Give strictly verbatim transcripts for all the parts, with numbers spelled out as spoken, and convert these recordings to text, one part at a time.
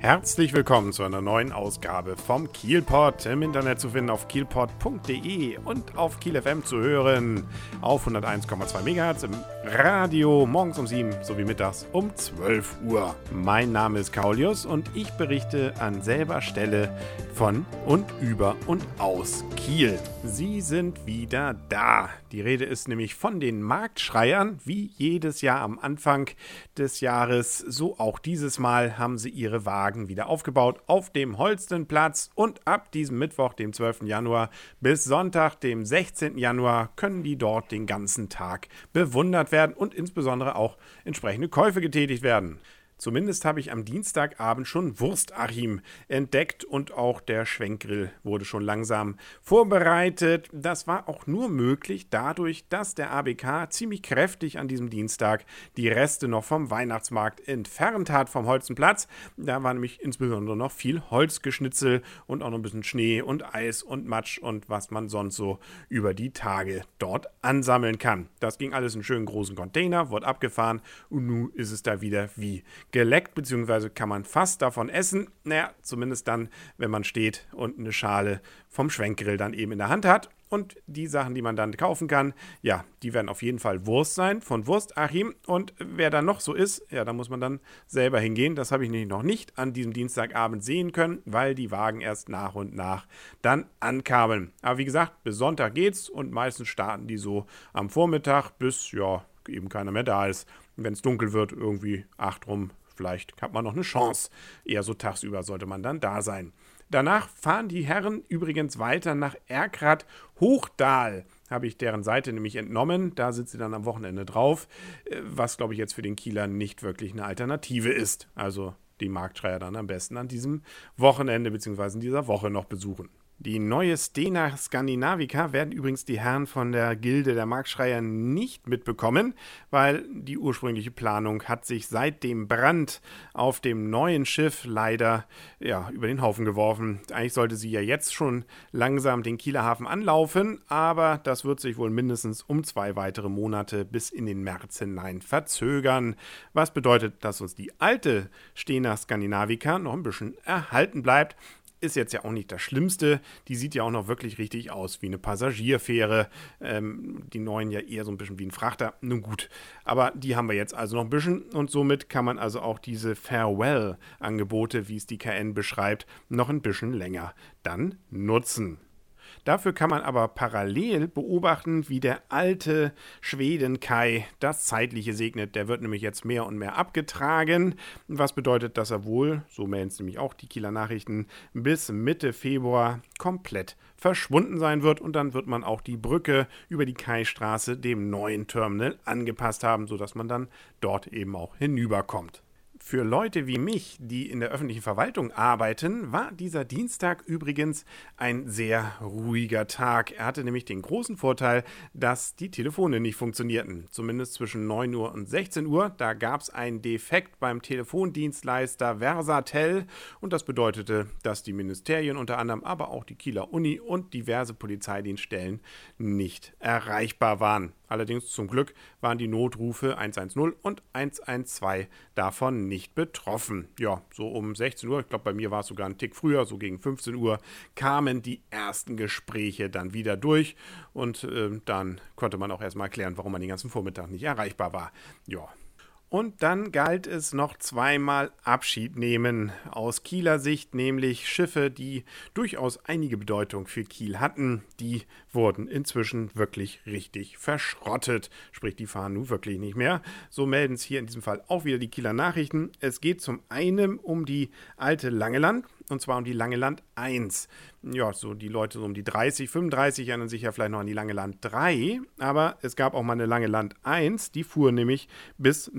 Herzlich willkommen zu einer neuen Ausgabe vom Kielpot. Im Internet zu finden auf kielpot punkt de und auf Kiel F M zu hören auf hunderteins Komma zwei Megahertz im Radio morgens um sieben sowie mittags um zwölf Uhr. Mein Name ist Kaulius und ich berichte an selber Stelle von und über und aus Kiel. Sie sind wieder da. Die Rede ist nämlich von den Marktschreiern. Wie jedes Jahr am Anfang des Jahres, so auch dieses Mal haben sie ihre Wagen wieder aufgebaut auf dem Holstenplatz und ab diesem Mittwoch, dem zwölften Januar bis Sonntag, dem sechzehnten Januar, können die dort den ganzen Tag bewundert werden und insbesondere auch entsprechende Käufe getätigt werden. Zumindest habe ich am Dienstagabend schon Wurstachim entdeckt und auch der Schwenkgrill wurde schon langsam vorbereitet. Das war auch nur möglich dadurch, dass der A B K ziemlich kräftig an diesem Dienstag die Reste noch vom Weihnachtsmarkt entfernt hat vom Holstenplatz. Da war nämlich insbesondere noch viel Holzgeschnitzel und auch noch ein bisschen Schnee und Eis und Matsch und was man sonst so über die Tage dort ansammeln kann. Das ging alles in schönen großen Container, wurde abgefahren und nun ist es da wieder wie geleckt, beziehungsweise kann man fast davon essen. Naja, zumindest dann, wenn man steht und eine Schale vom Schwenkgrill dann eben in der Hand hat. Und die Sachen, die man dann kaufen kann, ja, die werden auf jeden Fall Wurst sein, von Wurstachim. Und wer da noch so ist, ja, da muss man dann selber hingehen. Das habe ich nämlich noch nicht an diesem Dienstagabend sehen können, weil die Wagen erst nach und nach dann ankamen. Aber wie gesagt, bis Sonntag geht's und meistens starten die so am Vormittag, bis, ja, eben keiner mehr da ist. Wenn es dunkel wird, irgendwie acht rum, vielleicht hat man noch eine Chance. Eher so tagsüber sollte man dann da sein. Danach fahren die Herren übrigens weiter nach Erkrath-Hochdahl. Habe ich deren Seite nämlich entnommen. Da sitzt sie dann am Wochenende drauf, was, glaube ich, jetzt für den Kieler nicht wirklich eine Alternative ist. Also die Marktschreier dann am besten an diesem Wochenende bzw. in dieser Woche noch besuchen. Die neue Stena Skandinavica werden übrigens die Herren von der Gilde der Marktschreier nicht mitbekommen, weil die ursprüngliche Planung hat sich seit dem Brand auf dem neuen Schiff leider ja, über den Haufen geworfen. Eigentlich sollte sie ja jetzt schon langsam den Kieler Hafen anlaufen, aber das wird sich wohl mindestens um zwei weitere Monate bis in den März hinein verzögern. Was bedeutet, dass uns die alte Stena Skandinavica noch ein bisschen erhalten bleibt. Ist jetzt ja auch nicht das Schlimmste. Die sieht ja auch noch wirklich richtig aus wie eine Passagierfähre. Ähm, die neuen ja eher so ein bisschen wie ein Frachter. Nun gut, aber die haben wir jetzt also noch ein bisschen und somit kann man also auch diese Farewell-Angebote, wie es die K N beschreibt, noch ein bisschen länger dann nutzen. Dafür kann man aber parallel beobachten, wie der alte Schwedenkai das Zeitliche segnet. Der wird nämlich jetzt mehr und mehr abgetragen, was bedeutet, dass er wohl, so melden es nämlich auch die Kieler Nachrichten, bis Mitte Februar komplett verschwunden sein wird und dann wird man auch die Brücke über die Kaistraße dem neuen Terminal angepasst haben, sodass man dann dort eben auch hinüberkommt. Für Leute wie mich, die in der öffentlichen Verwaltung arbeiten, war dieser Dienstag übrigens ein sehr ruhiger Tag. Er hatte nämlich den großen Vorteil, dass die Telefone nicht funktionierten. Zumindest zwischen neun Uhr und sechzehn Uhr. Da gab es einen Defekt beim Telefondienstleister Versatel und das bedeutete, dass die Ministerien unter anderem, aber auch die Kieler Uni und diverse Polizeidienststellen nicht erreichbar waren. Allerdings zum Glück waren die Notrufe hundertzehn und hundertzwölf davon nicht betroffen. Ja, so um sechzehn Uhr, ich glaube bei mir war es sogar ein Tick früher, so gegen fünfzehn Uhr, kamen die ersten Gespräche dann wieder durch und äh, dann konnte man auch erstmal erklären, warum man den ganzen Vormittag nicht erreichbar war. Ja. Und dann galt es noch zweimal Abschied nehmen, aus Kieler Sicht, nämlich Schiffe, die durchaus einige Bedeutung für Kiel hatten, die wurden inzwischen wirklich richtig verschrottet. Sprich, die fahren nun wirklich nicht mehr. So melden es hier in diesem Fall auch wieder die Kieler Nachrichten. Es geht zum einen um die alte Langeland, und zwar um die Langeland eins. Ja, so die Leute so um die dreißig, fünfunddreißig erinnern sich ja vielleicht noch an die Langeland drei, aber es gab auch mal eine Langeland eins, die fuhr nämlich bis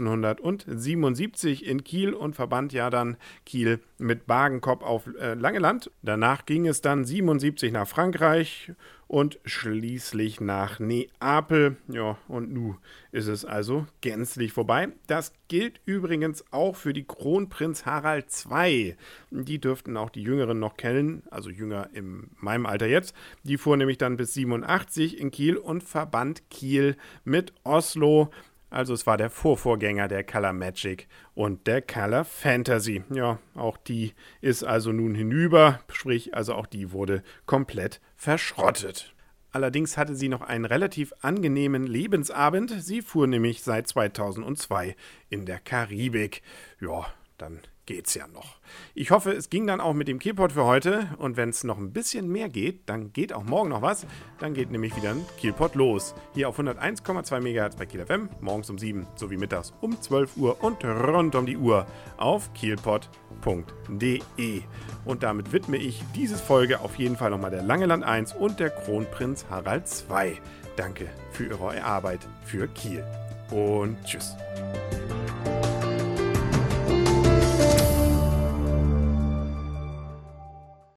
neunzehnhundertsiebenundsiebzig in Kiel und verband ja dann Kiel mit Bagenkop auf äh, Langeland. Danach ging es dann siebenundsiebzig nach Frankreich und schließlich nach Neapel. Ja, und nun ist es also gänzlich vorbei. Das gilt übrigens auch für die Kronprinz Harald der Zweite. Die dürften auch die Jüngeren noch kennen, also jünger in meinem Alter jetzt. Die fuhr nämlich dann bis siebenundachtzig in Kiel und verband Kiel mit Oslo. Also es war der Vorvorgänger der Color Magic und der Color Fantasy. Ja, auch die ist also nun hinüber, sprich also auch die wurde komplett verschrottet. Allerdings hatte sie noch einen relativ angenehmen Lebensabend. Sie fuhr nämlich seit zweitausendzwei in der Karibik. Ja, dann geht's ja noch. Ich hoffe, es ging dann auch mit dem Kielpot für heute. Und wenn es noch ein bisschen mehr geht, dann geht auch morgen noch was. Dann geht nämlich wieder ein Kielpot los. Hier auf hunderteins Komma zwei Megahertz bei Kiel F M, morgens um sieben sowie mittags um zwölf Uhr und rund um die Uhr auf kielpot punkt de. Und damit widme ich diese Folge auf jeden Fall nochmal der Langeland eins und der Kronprinz Harald zwei. Danke für eure Arbeit für Kiel. Und tschüss.